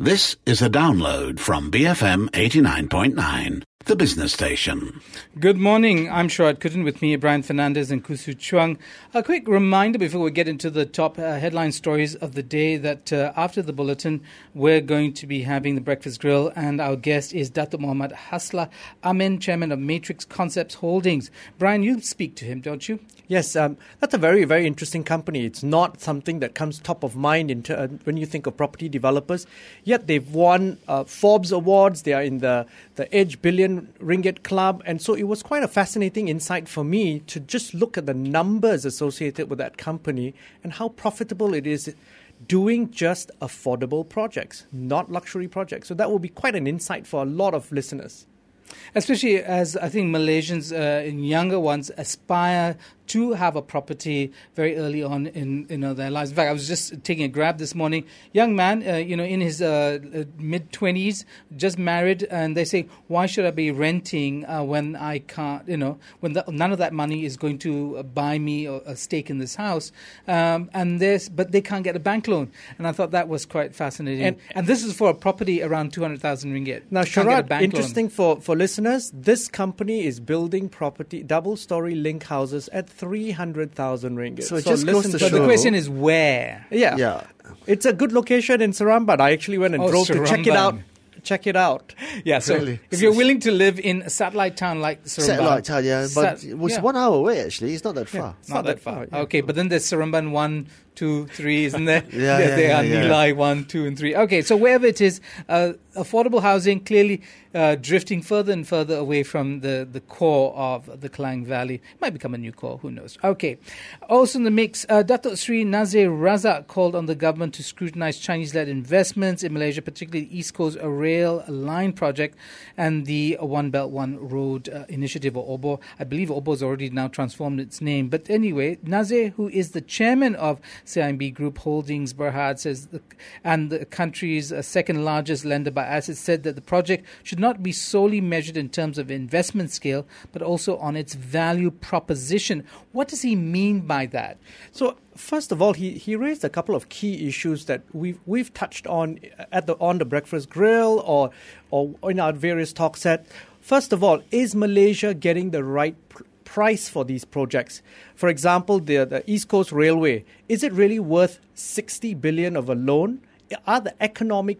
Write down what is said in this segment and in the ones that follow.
This is a download from BFM 89.9, the business station. Good morning. I'm Sharad Kuttan, with me, Brian Fernandez and Kusu Chuang. A quick reminder before we get into the top headline stories of the day that after the bulletin, we're going to be having the Breakfast Grill, and our guest is Datuk Muhammad Hasla Amin, Chairman of Matrix Concepts Holdings. Brian, you speak to him, don't you? Yes, that's a very, very interesting company. It's not something that comes top of mind when you think of property developers. Yet they've won Forbes Awards. They are in the Edge Billion Ringgit Club. And so it was quite a fascinating insight for me to just look at the numbers associated with that company and how profitable it is doing just affordable projects, not luxury projects. So that will be quite an insight for a lot of listeners. Especially as I think Malaysians and younger ones aspire to have a property very early on in their lives. In fact, I was just taking a Grab this morning. Young man, in his mid-20s, just married, and they say, why should I be renting when I can't, when none of that money is going to buy me a stake in this house, but they can't get a bank loan. And I thought that was quite fascinating. And this is for a property around 200,000 ringgit. Now, Sharad, interesting for listeners, this company is building property, double-story link houses at 300,000 ringgit. So it just goes to show. But the question is where? Yeah. It's a good location in Seremban. I actually went and drove to check it out. Yeah, so really? If you're willing to live in a satellite town like Seremban. Satellite town, yeah. But it's 1 hour away, actually. It's not that far. It's not that far. Yeah. Okay, but then there's Seremban 1, 2, 3, isn't there? There are Nilai 1, 2, and 3. Okay, so wherever it is, affordable housing clearly drifting further and further away from the core of the Klang Valley. It might become a new core, who knows? Okay. Also in the mix, Datuk Sri Nazir Razak called on the government to scrutinize Chinese-led investments in Malaysia, particularly the East Coast Rail Line project and the One Belt One Road initiative, or OBO. I believe OBO has already now transformed its name. But anyway, Nazir, who is the chairman of CIMB Group Holdings Berhad, says, and the country's second largest lender by assets, said that the project should not be solely measured in terms of investment scale, but also on its value proposition. What does he mean by that? So, first of all, he raised a couple of key issues that we've touched on on the Breakfast Grill or in our various talk set. First of all, is Malaysia getting the right price for these projects? For example, the East Coast Railway, is it really worth 60 billion of a loan? Are the economic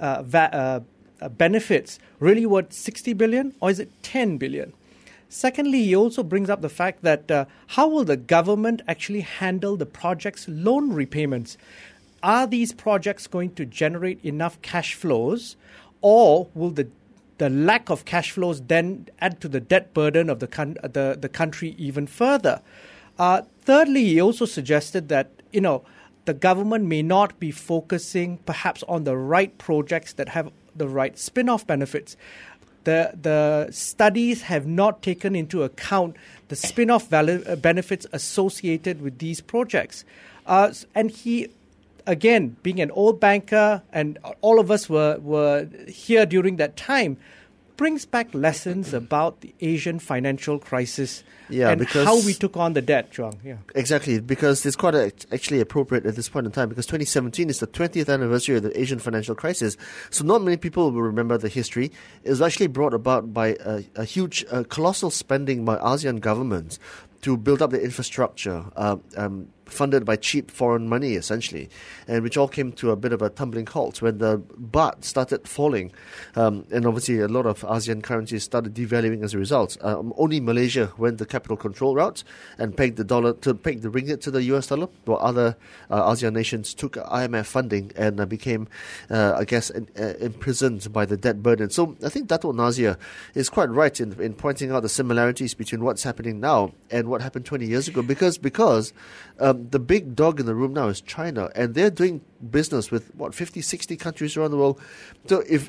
benefits really worth 60 billion, or is it 10 billion? Secondly, he also brings up the fact that how will the government actually handle the project's loan repayments? Are these projects going to generate enough cash flows, or will the lack of cash flows then add to the debt burden of the country even further? Thirdly, he also suggested that, the government may not be focusing perhaps on the right projects that have the right spin-off benefits. The studies have not taken into account the spin-off benefits associated with these projects. And he, again, being an old banker, and all of us were here during that time, brings back lessons about the Asian financial crisis and how we took on the debt, Chuang. Yeah. Exactly, because it's quite actually appropriate at this point in time, because 2017 is the 20th anniversary of the Asian financial crisis. So not many people will remember the history. It was actually brought about by a huge, colossal spending by ASEAN governments to build up the infrastructure, funded by cheap foreign money, essentially, and which all came to a bit of a tumbling halt when the baht started falling, and obviously a lot of ASEAN currencies started devaluing as a result. Only Malaysia went the capital control route and pegged the ringgit to the US dollar, while other ASEAN nations took IMF funding and became, imprisoned by the debt burden. So I think Dato' Nazir is quite right in pointing out the similarities between what's happening now and what happened 20 years ago, because the big dog in the room now is China, and they're doing business with 50, 60 countries around the world. So if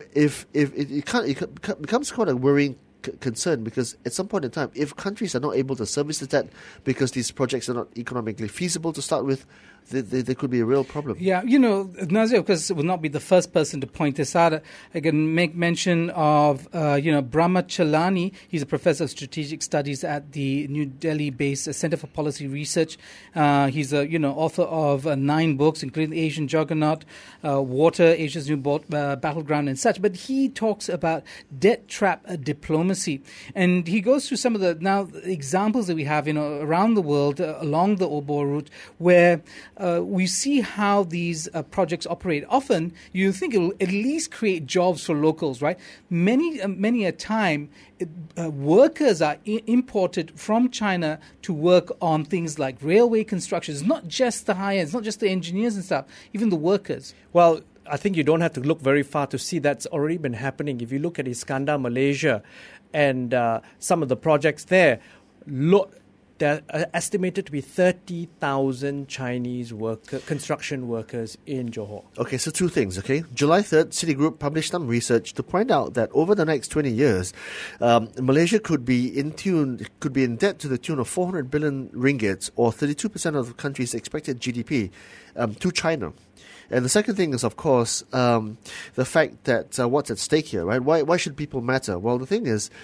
it becomes quite a worrying concern, because at some point in time, if countries are not able to service the debt because these projects are not economically feasible to start with, there could be a real problem. Yeah, Nazir, of course, will not be the first person to point this out. I can make mention of, Brahma Chalani. He's a professor of strategic studies at the New Delhi-based Center for Policy Research. He's a, author of 9 books, including Asian Juggernaut, Water, Asia's New Battleground, and such. But he talks about debt trap diplomacy, and he goes through some of the examples that we have, around the world along the OBOR route, where we see how these projects operate. Often, you think it will at least create jobs for locals, right? Many a time, workers are imported from China to work on things like railway construction. It's not just the high end, it's not just the engineers and stuff, even the workers. Well, I think you don't have to look very far to see that's already been happening. If you look at Iskandar, Malaysia, and some of the projects there, there are estimated to be 30,000 Chinese construction workers in Johor. Okay, so 2 things, okay? July 3rd, Citigroup published some research to point out that over the next 20 years, Malaysia could be in debt to the tune of 400 billion ringgit, or 32% of the country's expected GDP, to China. And the second thing is, of course, the fact that what's at stake here, right? Why should people matter? Well, the thing is,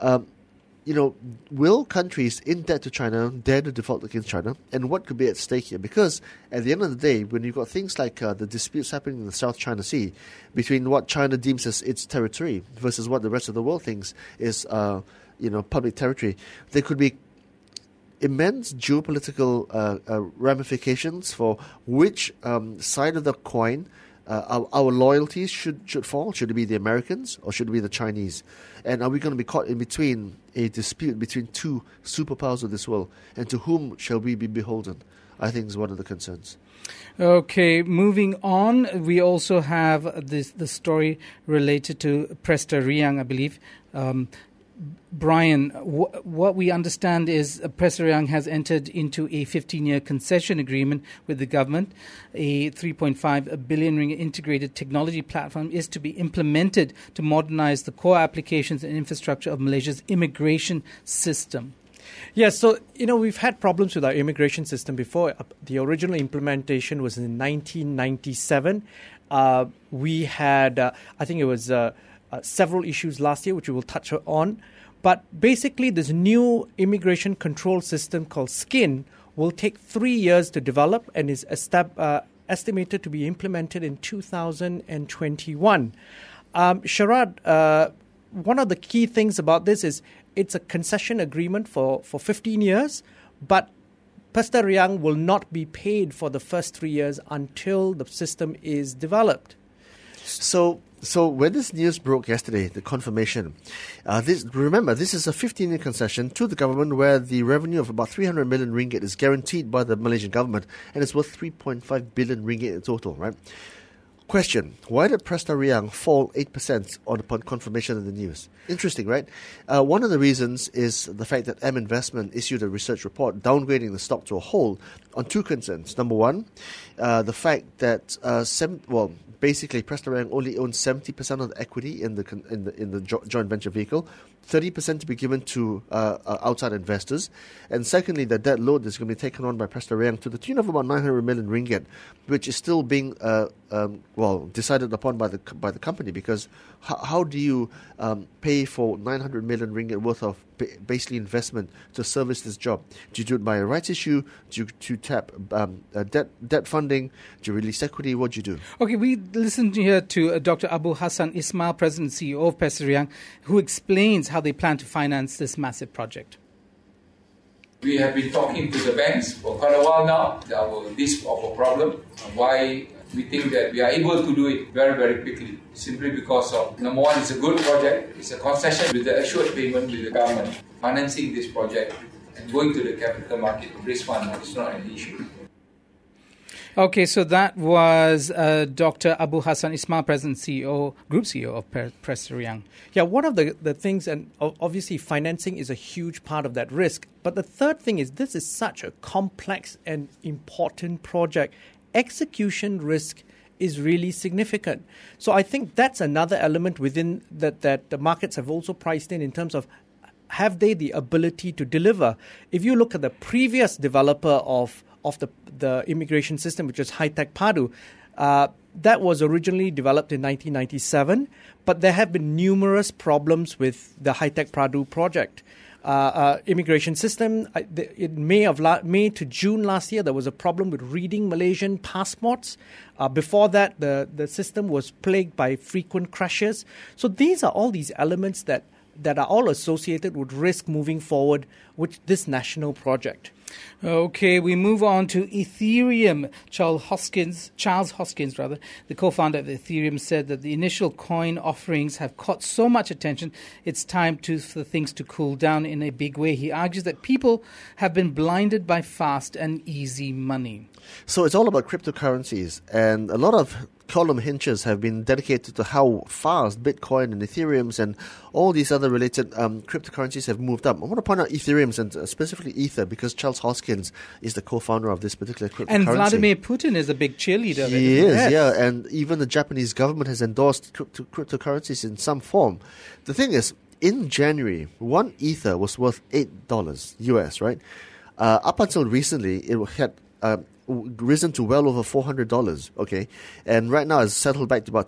will countries in debt to China dare to default against China? And what could be at stake here? Because at the end of the day, when you've got things like the disputes happening in the South China Sea between what China deems as its territory versus what the rest of the world thinks is, public territory, there could be immense geopolitical ramifications for which side of the coin our loyalties should fall. Should it be the Americans or should it be the Chinese? And are we going to be caught in between a dispute between 2 superpowers of this world? And to whom shall we be beholden? I think is one of the concerns. Okay, moving on, we also have the story related to Presta Riang, I believe. Brian, what we understand is Presta Riang has entered into a 15-year concession agreement with the government. A 3.5 billion ringgit integrated technology platform is to be implemented to modernize the core applications and infrastructure of Malaysia's immigration system. Yes, so, we've had problems with our immigration system before. The original implementation was in 1997. We had, I think it was several issues last year, which we will touch on. But basically, this new immigration control system called SKIN will take 3 years to develop and is estimated to be implemented in 2021. Sharad, one of the key things about this is it's a concession agreement for 15 years, but Presta Riang will not be paid for the first 3 years until the system is developed. So when this news broke yesterday, the confirmation, this is a 15-year concession to the government where the revenue of about 300 million ringgit is guaranteed by the Malaysian government, and it's worth 3.5 billion ringgit in total, right? Question, why did Presta Riang fall 8% upon confirmation of the news? Interesting, right? One of the reasons is the fact that M Investment issued a research report downgrading the stock to a hold on 2 concerns. Number one, the fact that basically Presta Riang only owns 70% of the equity in the joint venture vehicle, 30% to be given to outside investors, and secondly, the debt load is going to be taken on by Presta Riang to the tune of about 900 million ringgit, which is still being decided upon by the company, because how do you pay for 900 million ringgit worth of basically investment to service this job? Do you do it by a rights issue? Do you tap debt funding? Do you release equity? What do you do? Okay, we listened here to Dr. Abu Hassan Ismail, President and CEO of Presta Riang, who explains how they plan to finance this massive project. We have been talking to the banks for quite a while now. This of a problem. Why we think that we are able to do it very, very quickly. Simply because of, number one, it's a good project. It's a concession with the assured payment with the government. Financing this project and going to the capital market to raise funds is not an issue. Okay, so that was Dr. Abu Hassan Ismail, President CEO, Group CEO of Presta Riang. Yeah, one of the things, and obviously financing is a huge part of that risk. But the third thing is this is such a complex and important project. Execution risk is really significant. So I think that's another element within that the markets have also priced in terms of, have they the ability to deliver? If you look at the previous developer of of the immigration system, which is High-Tech Padu. That was originally developed in 1997, but there have been numerous problems with the High-Tech Padu project. Immigration system, in May to June last year, there was a problem with reading Malaysian passports. Before that, the system was plagued by frequent crashes. So these are all these elements that are all associated with risk moving forward with this national project. Okay, we move on to Ethereum. Charles Hoskins, the co-founder of Ethereum, said that the initial coin offerings have caught so much attention, it's time for things to cool down in a big way. He argues that people have been blinded by fast and easy money. So it's all about cryptocurrencies, and a lot of column hinges have been dedicated to how fast Bitcoin and Ethereum and all these other related cryptocurrencies have moved up. I want to point out Ethereum and specifically Ether because Charles Hoskins is the co-founder of this particular cryptocurrency. And Vladimir Putin is a big cheerleader of it. He is, yes. yeah, and even the Japanese government has endorsed cryptocurrencies in some form. The thing is, in January, one Ether was worth $8 US, right? Up until recently, it had risen to well over $400, okay? And right now it's settled back to about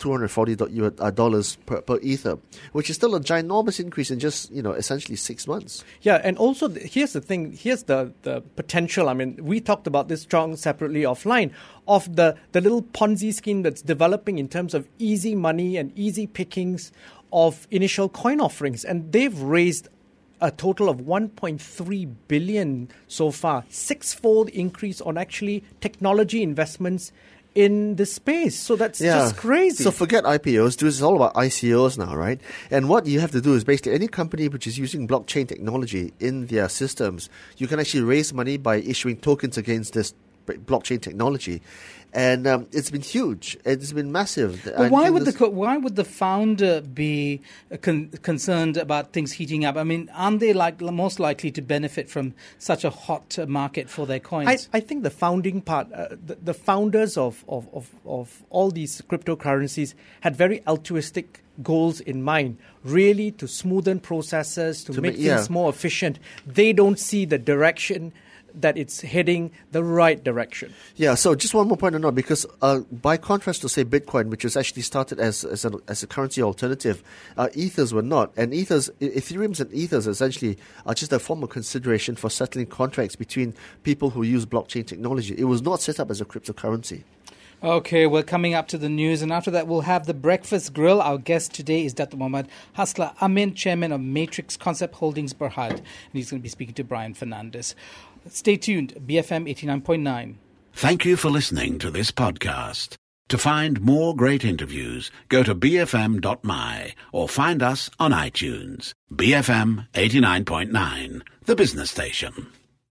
$240 per Ether, which is still a ginormous increase in just, essentially 6 months. Yeah, and also here's the thing, here's the potential. I mean, we talked about this strong separately offline, of the little Ponzi scheme that's developing in terms of easy money and easy pickings of initial coin offerings. And they've raised a total of 1.3 billion so far, 6-fold increase on actually technology investments in this space. So that's just crazy. So forget IPOs. This is all about ICOs now, right? And what you have to do is basically any company which is using blockchain technology in their systems, you can actually raise money by issuing tokens against this blockchain technology. And it's been huge. It's been massive. But why would the founder be concerned about things heating up? I mean, aren't they most likely to benefit from such a hot market for their coins? I think the founding part, the founders of all these cryptocurrencies had very altruistic goals in mind, really to smoothen processes, to make things more efficient. They don't see the direction that it's heading the right direction. Yeah, so just one more point to note, because by contrast to, say, Bitcoin, which was actually started as a currency alternative, Ethers were not. And Ethereum and Ethers essentially are just a form of consideration for settling contracts between people who use blockchain technology. It was not set up as a cryptocurrency. Okay, we're coming up to the news, and after that we'll have the Breakfast Grill. Our guest today is Dato' Muhammad Hasla Amin, Chairman of Matrix Concept Holdings Berhad, and he's going to be speaking to Brian Fernandez. Stay tuned, BFM 89.9. Thank you for listening to this podcast. To find more great interviews, go to bfm.my or find us on iTunes. BFM 89.9, the business station.